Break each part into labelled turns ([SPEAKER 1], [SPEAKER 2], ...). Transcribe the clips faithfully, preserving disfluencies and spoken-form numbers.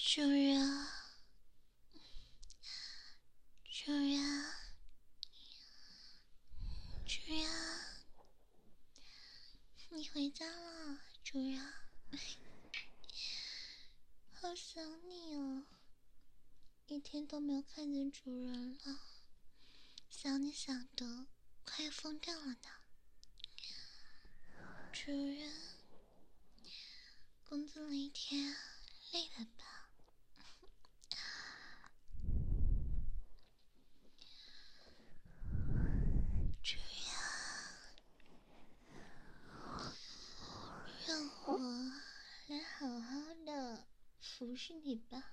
[SPEAKER 1] 主人，主人，主人，你回家了，主人，好想你哦，一天都没有看见主人了，想你想的快要疯掉了呢。主人，工作了一天，累了吧？主人，让我来好好的服侍你吧。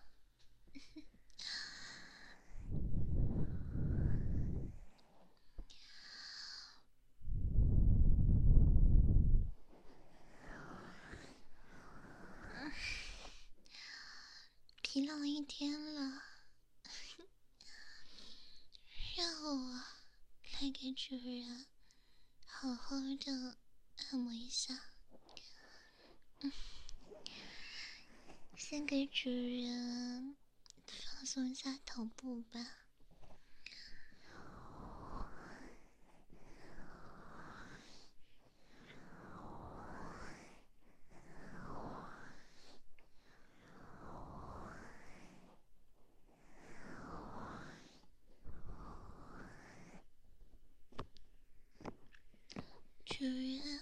[SPEAKER 1] 疲劳一天了，让我来给主人好好的按摩一下。嗯，先给主人放松一下头部吧。主人，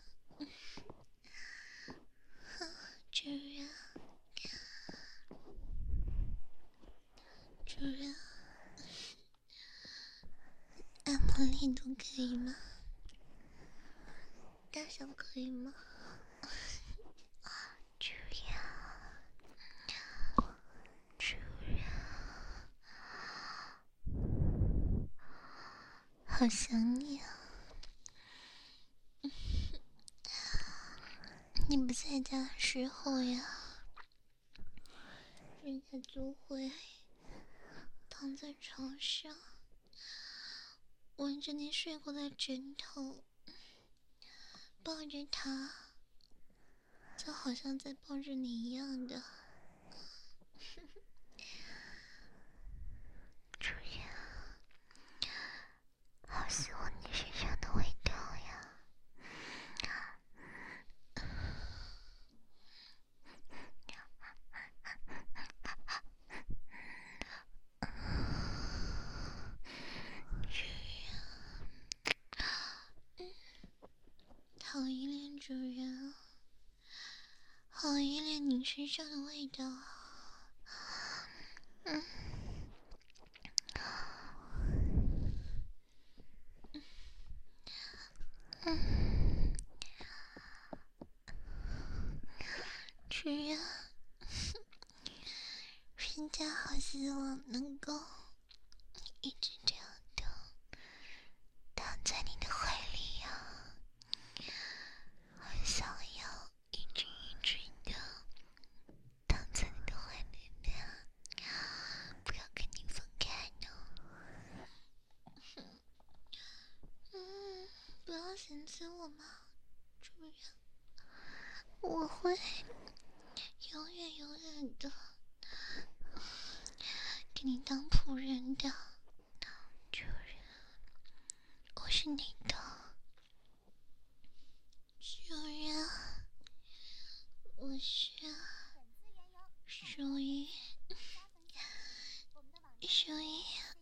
[SPEAKER 1] 主人，主人，按摩力度可以吗？大小可以吗？主人，主人，好想你啊！你不在家的时候呀，人家就会躺在床上，闻着你睡过的枕头，抱着他，就好像在抱着你一样的。主人，好喜欢你身上的味道呀！好依恋主人啊，好依恋你身上的味道啊！嗯，嗯，主人，人家好希望能够一直这样的躺在你的怀里呀，我想要一直一直的躺在你的怀里面，不要跟你分开呢。嗯，不要嫌弃我嘛，主人，我会永远永远的给你当仆人的，主人，我是你的。主人，我是属于属于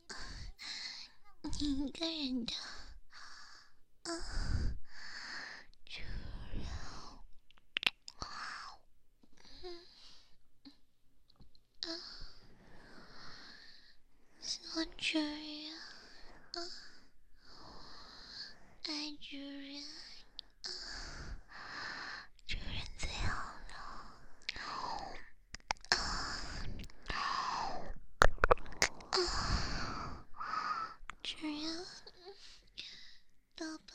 [SPEAKER 1] 你一个人的啊，主人，嗯啊，喜欢主人啊，爱主人啊，主人最好了。主人，抱抱，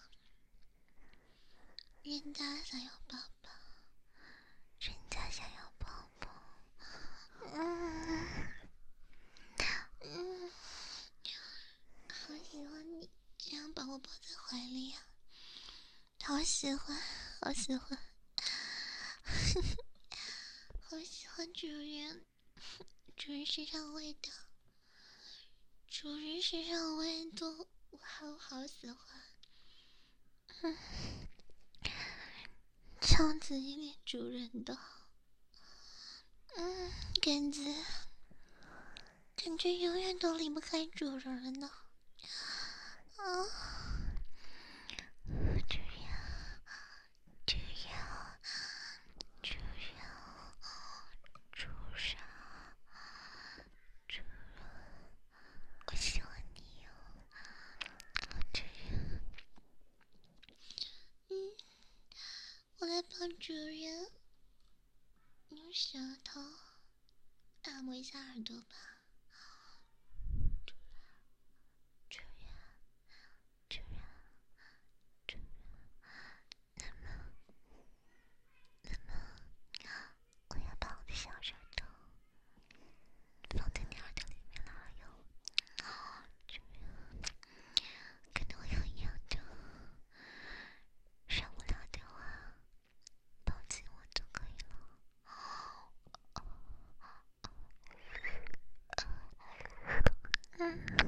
[SPEAKER 1] 人家想要抱抱，人家想要抱抱，嗯嗯，好喜欢你这样把我抱在怀里呀、好喜欢，好喜欢，好喜欢。 和主人，主人身上味道，主人身上味道，我好好喜欢。嗯，超级依恋主人的，嗯，感觉感觉永远都离不开主人了呢。啊，主人，主人，主人，主人，主人，我喜欢你哦，主人。嗯，我来帮主人用舌头按摩一下耳朵吧。主人，主人，主人，那么，那么，我要把我的小舌头放在你耳朵里面了哟。主人，可能会很痒的，受不了的话，抱紧我就可以了。嗯。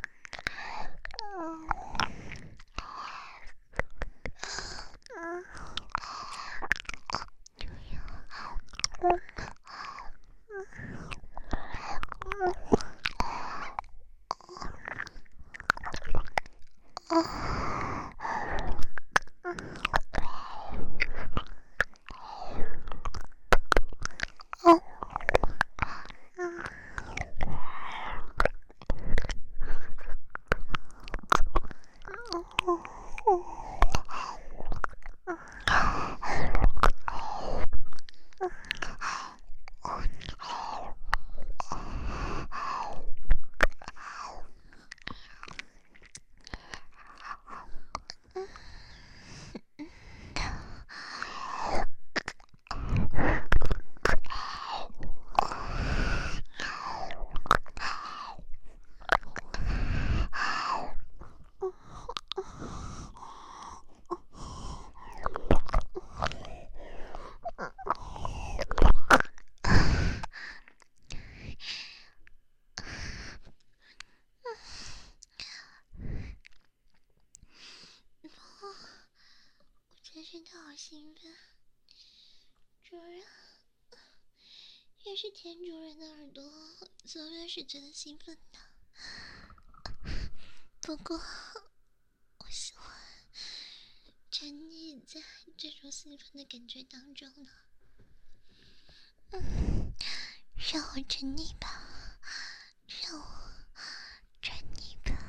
[SPEAKER 1] 真是的好兴奋，主人，越是舔主人的耳朵，就越是觉得兴奋的。不过，我喜欢沉溺在这种兴奋的感觉当中呢。嗯，让我沉溺吧，让我沉溺吧。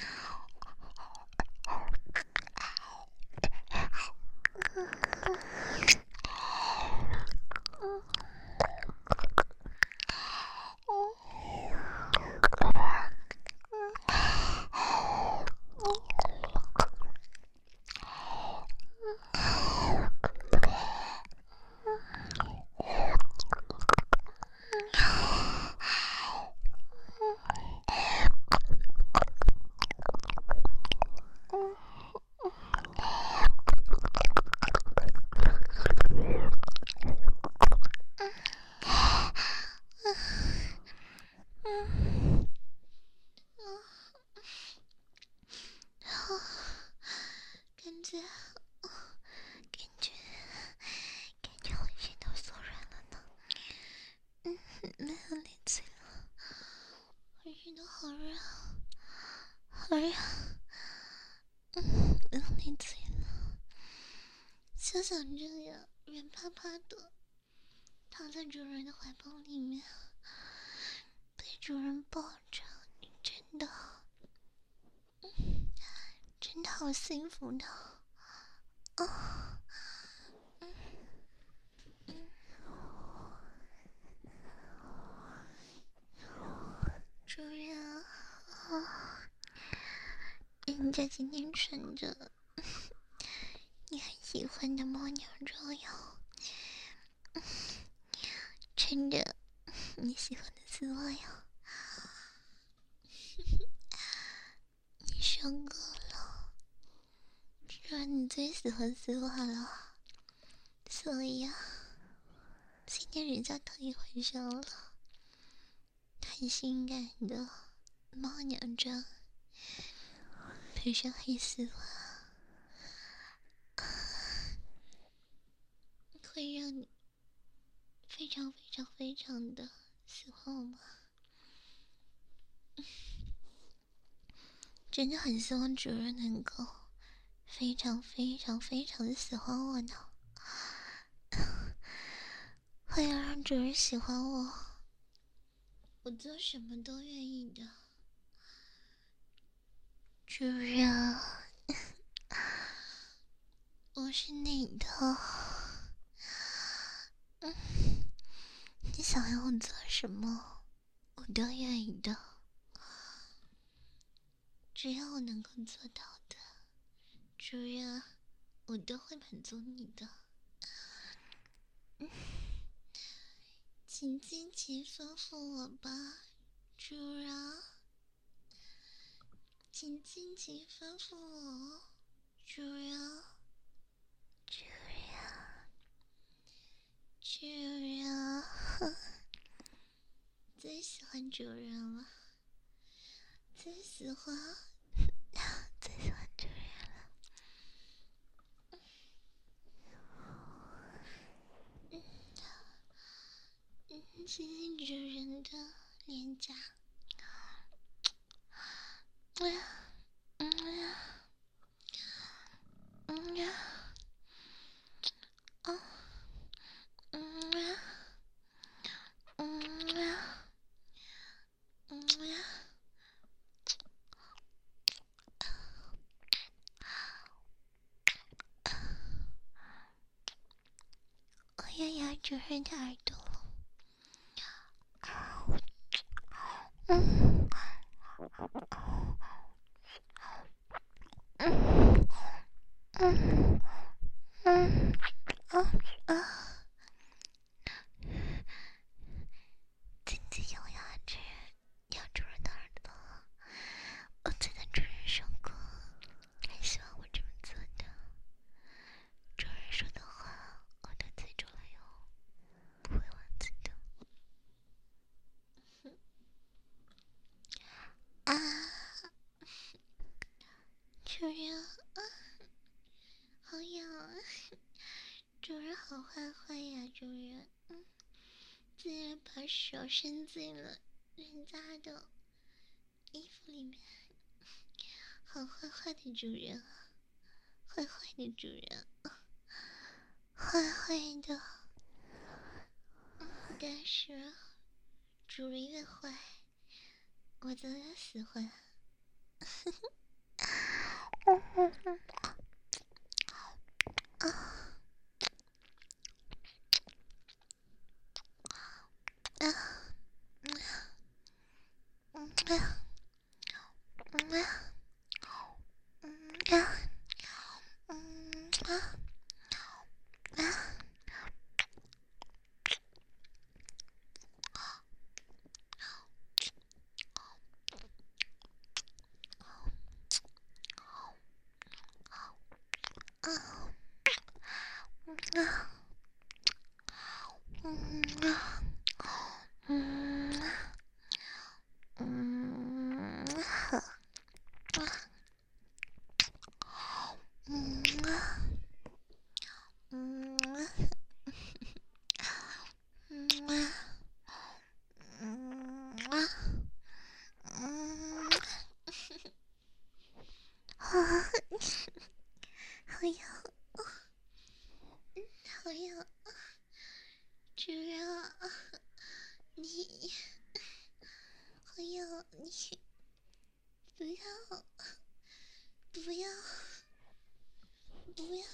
[SPEAKER 1] 感觉，感觉，感觉浑身都酥软了呢。嗯，没有力气了，浑身都好热，好热。嗯，没有力气了，就想这样软趴趴的躺在主人的怀抱里面，被主人抱着，真的，嗯，真的好幸福的。啊，嗯嗯，主人啊，人家今天穿着你很喜欢的蜗牛肉哟，穿着你喜欢的丝袜哟。你说过了，说你最喜欢丝袜了，所以啊， 今天人家特意回家了，很性感的猫娘装，配上黑丝袜，会让你非常非常非常的喜欢我吗？真的很希望主人能够非常非常非常的喜欢我呢。为了让主人喜欢我，我做什么都愿意的。主人，我是你的，嗯，你想要我做什么，我都愿意的。只要我能够做到的，主人，我都会满足你的。嗯，请尽情吩咐我吧，主人。请尽情吩咐我，主人。主人，主人，最喜欢主人了，最喜欢，最喜欢主人了。嗯嗯，亲亲主人的脸颊。哎呀，嗯呀，嗯呀，啊，嗯呀，嗯呀，嗯呀。我要咬主人的耳朵了。嗯嗯嗯嗯啊啊！紧紧咬牙齿，咬主人的耳朵。我记得主人说过，很喜欢我这么做的。主人说的话，我都记住了哟，不会忘记的。啊，主人啊，好痒啊！主人好坏坏呀，主人，嗯，竟然把手伸进了人家的衣服里面，好坏坏的主人啊，坏坏的主人，坏坏的。嗯，但是主人越坏，我就越喜欢。嗯嗯嗯啊啊嗯嗯啊嗯啊嗯啊嗯啊啊啊嗯啊嗯啊嗯嗯啊嗯啊嗯啊嗯啊嗯啊嗯啊，好痒，好痒，主人啊，你好痒，你不要，不要，不要，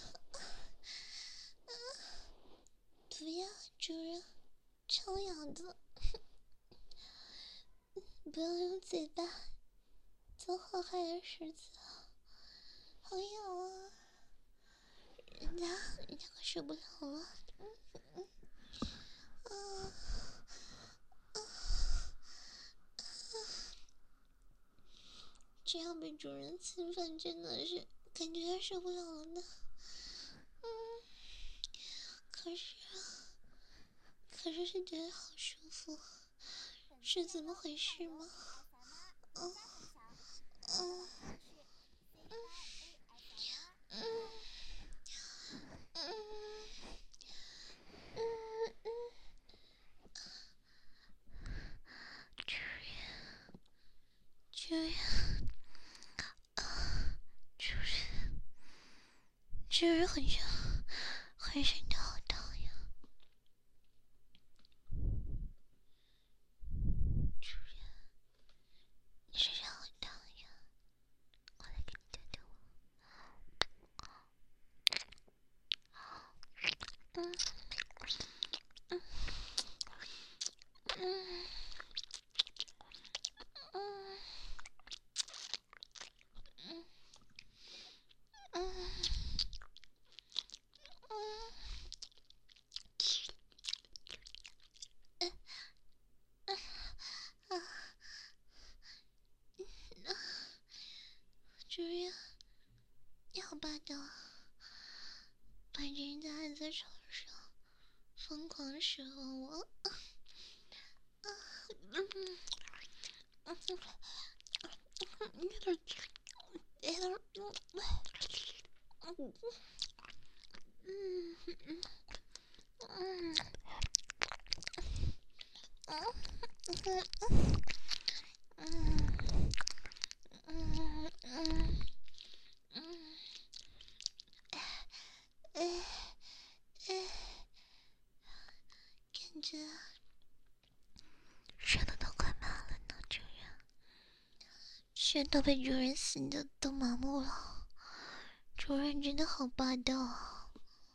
[SPEAKER 1] 不要，主人，超痒的，不要用嘴巴做好害人事情，好痒啊！人家，人家快受不了了，嗯嗯啊啊！这样被主人侵犯，真的是感觉要受不了了呢。嗯，可是可是是觉得好舒服，是怎么回事吗？嗯嗯嗯嗯嗯嗯嗯，主人，主人，主人，主人很想，很想的好烫呀！主人，你身上好烫呀！我来给你调调。嗯嗯嗯嗯嗯嗯嗯。主人，你好霸道啊！把人家按在床上，疯狂使唤我。感觉舌头都快麻了呢，主人，血都被主人吸的都麻木了。主人真的好霸道啊！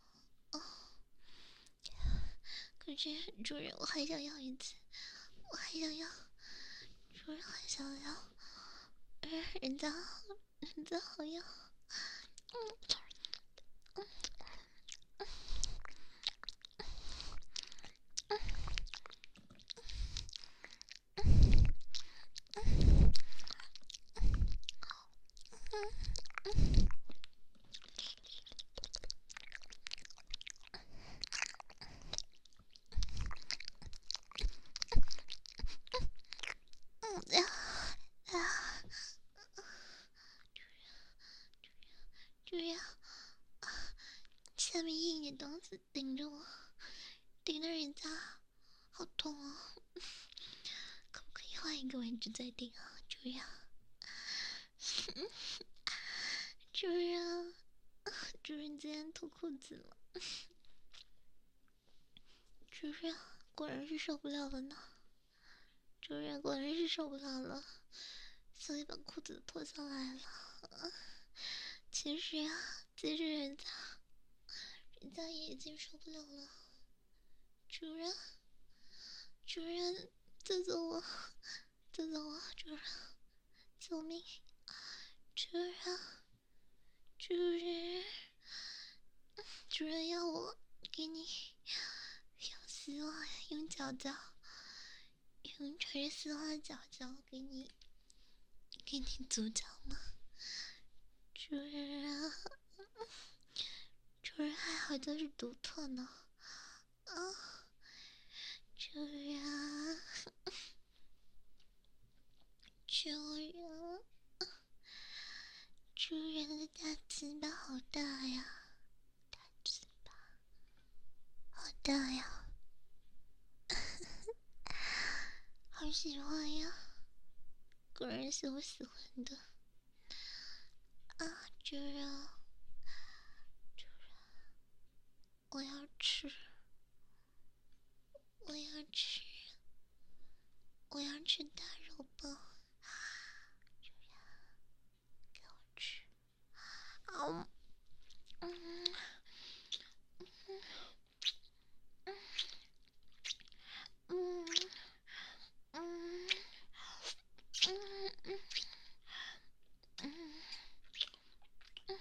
[SPEAKER 1] 可是主人，我还想要一次，我还想要，主人还想要，人家人家好要，嗯嗯嗯啊啊！主人，下面硬的东西顶着我，顶着人家，好痛啊！可不可以换一个位置再顶啊，主人？主人，主人今天脱裤子了。主人果然是受不了了呢，主人果然是受不了了，所以把裤子脱下来了。其实啊，其实人家，人家也已经受不了了。主人，主人，救救我，救救我，主人，救命！主人，主人，主人要我给你用丝袜，用脚脚，用穿着丝袜的脚脚给你，给你足脚吗？主人啊，主人还好像是独特呢。啊，主人，主人，主人的大鸡巴好大呀，大鸡巴好大呀，好喜欢呀，果然是我喜欢的。啊，主人，主人，我要吃，我要吃，我要吃大肉棒，主人，给我吃。啊，嗯嗯嗯嗯嗯嗯嗯嗯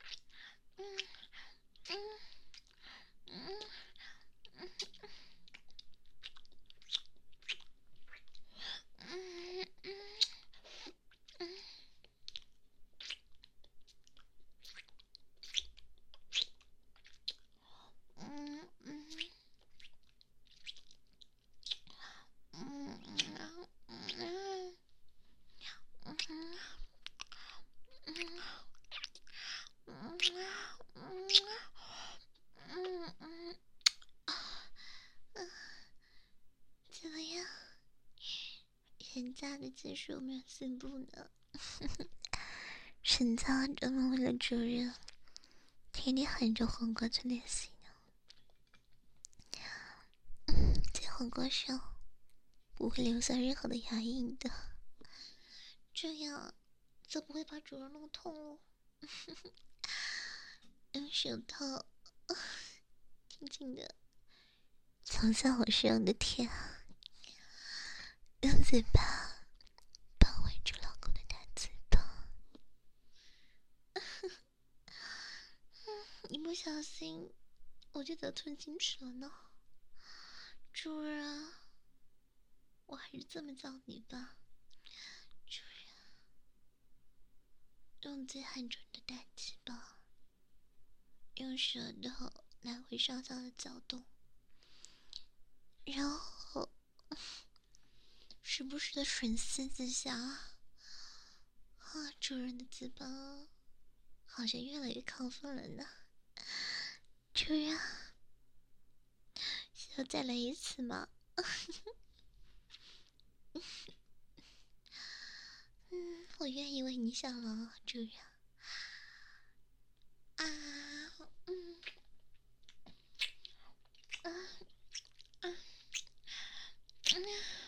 [SPEAKER 1] 嗯嗯。 廉价的技术没有进步呢。沈家专门为了主人，天天喊着黄瓜去练习呢。在黄瓜上不会留下任何的牙印的，这样就不会把主人弄痛了。用手套轻轻的从下往上的舔，用嘴巴包围住老公的大嘴巴。一不小心我就得吞进去了呢。主人，我还是这么叫你吧，主人。用最含准的大鸡巴，用舌头来回上下的搅动，然后时不时的吮吸几下。啊，主人的鸡巴好像越来越亢奋了呢。主人，需要再来一次吗？嗯，我愿意为你效劳，主人。啊，嗯，啊，啊，嗯。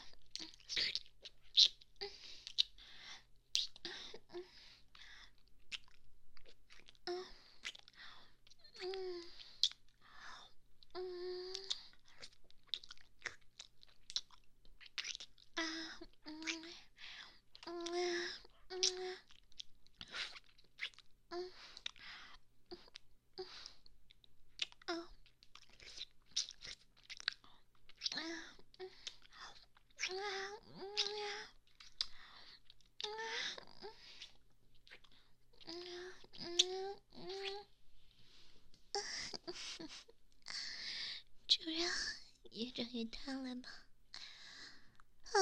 [SPEAKER 1] 主人，越长越大了吗？啊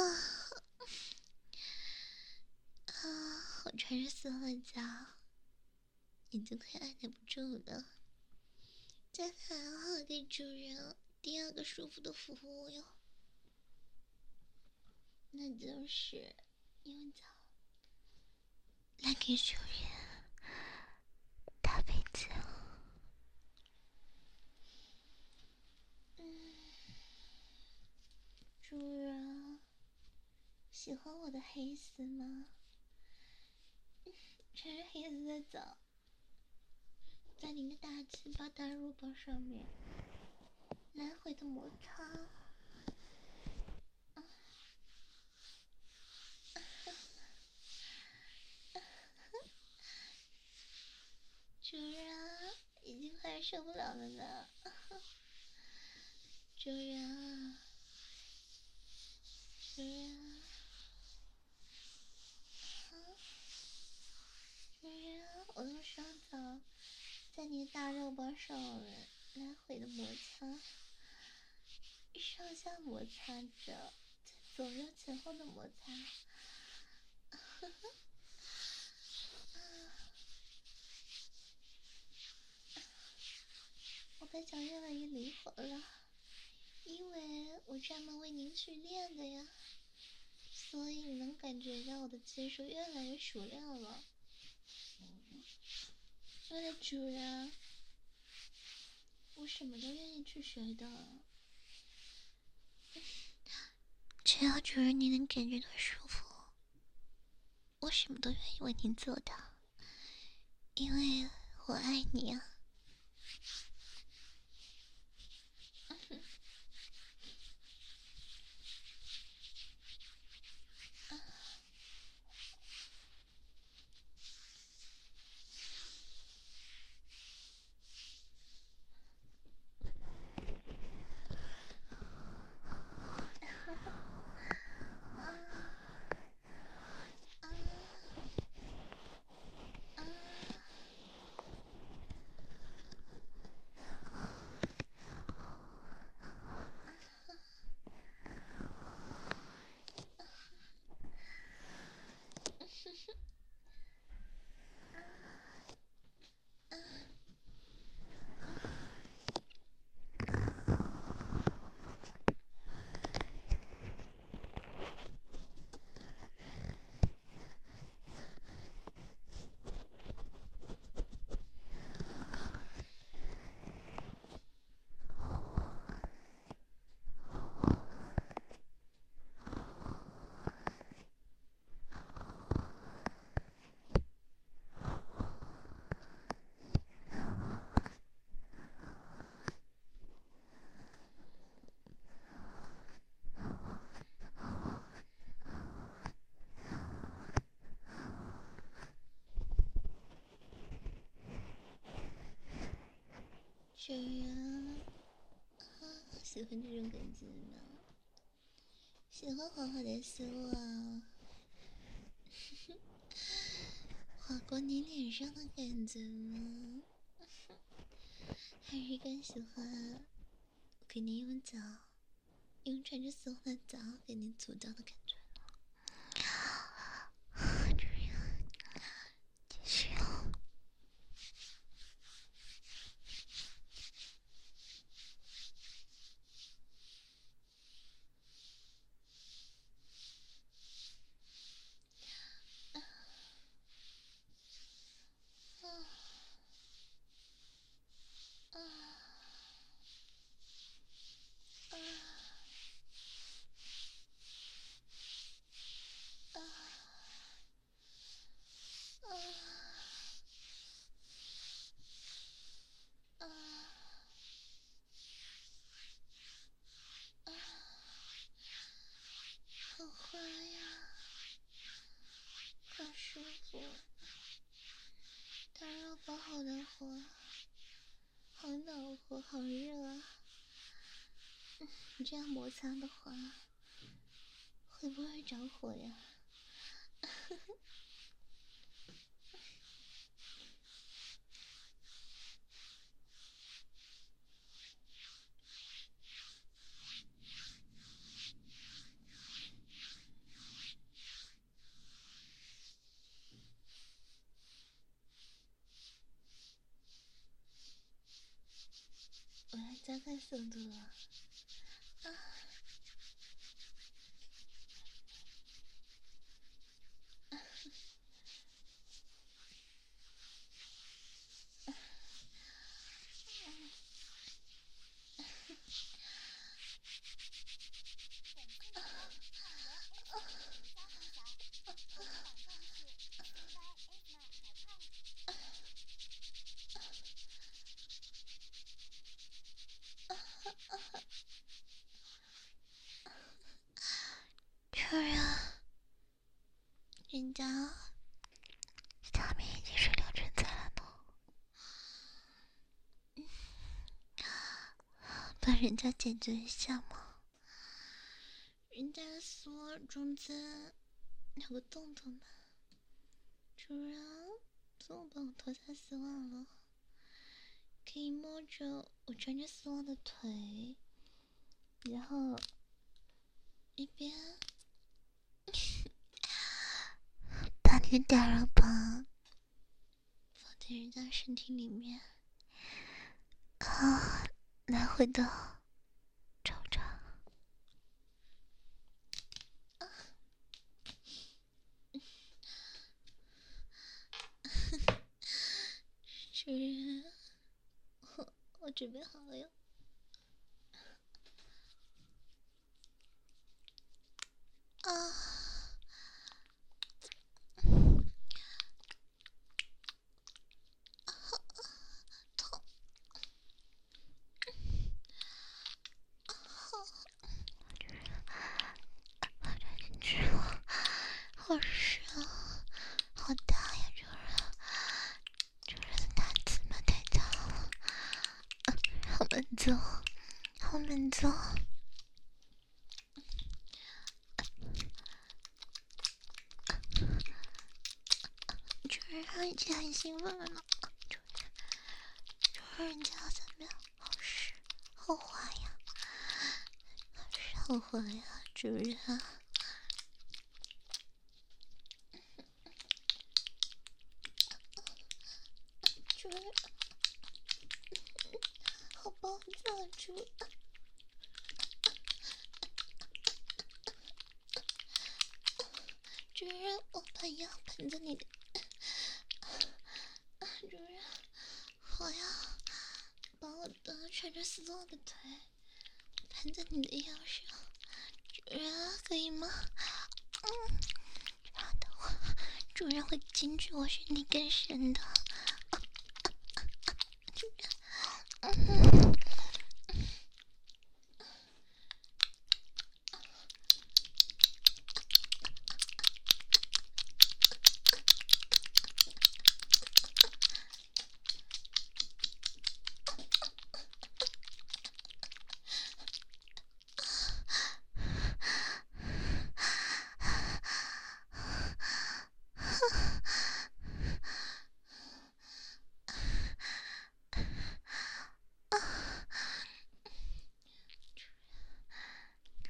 [SPEAKER 1] 啊！我穿着丝袜夹，已经快按耐不住了。再来啊，给主人第二个舒服的服务哟，那就是用脚来给主人打背筋。嗯，主人喜欢我的黑丝吗？穿着黑丝的脚，在您的大鸡巴大肉包上面来回的摩擦。啊主人已经快受不了了呢。主人，主人，啊，主人，我用双脚在你的大肉包上来回的摩擦，上下摩擦着，左右前后的摩擦。我的脚越来越灵活了，因为我专门为您训练的呀，所以你能感觉到我的技术越来越熟练了。为了主人，我什么都愿意去学的。只要主人你能感觉到舒服，我什么都愿意为您做的，因为我爱你啊。 主人，啊，喜欢这种感觉吗？喜欢滑滑的丝袜，划过你脸上的感觉吗？还是更喜欢给你用脚，用穿着丝袜的脚给你阻挡的感觉呢？主人，继续哦。好滑呀，好舒服，大肉包好的滑，好暖和，好热啊！你这样摩擦的话，会不会着火呀？我要加快速度了啊！主人，人家下面已经是六成在了呢，帮人家解决一下嘛。人家丝袜中间有个洞洞的，主人，帮我帮我脱下丝袜了，可以摸着我穿着丝袜的腿，然后一边把你的大肉棒放在人家身体里面，啊，来回的瞅着。啊，主人，我我准备好了哟。啊，痛，好，把它进去了，好湿啊，好大呀，主人，主人的大字嘛太大了，好满足，好满足。主人他已经很兴奋了呢，主人，主人人家怎么样？好湿，好滑呀，好湿好滑呀，主人。主人，好暴躁，主人。主人，我把腰盘在你的，主人，我要把我的穿着丝袜的腿盘在你的腰上，主人可以吗？嗯，这样的话，主人会进去我身体更深的。主人，嗯。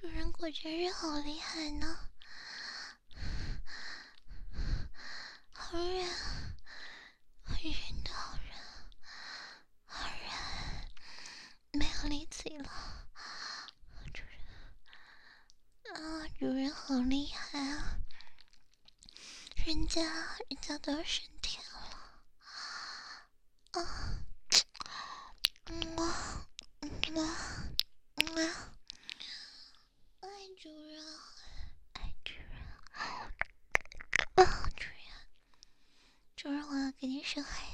[SPEAKER 1] 主人果真是好厉害呢，好软，好软的好软，好软，没有力气了。主人啊，主人好厉害啊！人家人家都要升天了啊！嗯啊嗯啊嗯啊！爱主人，爱主人，啊主人，主人，我要给你生孩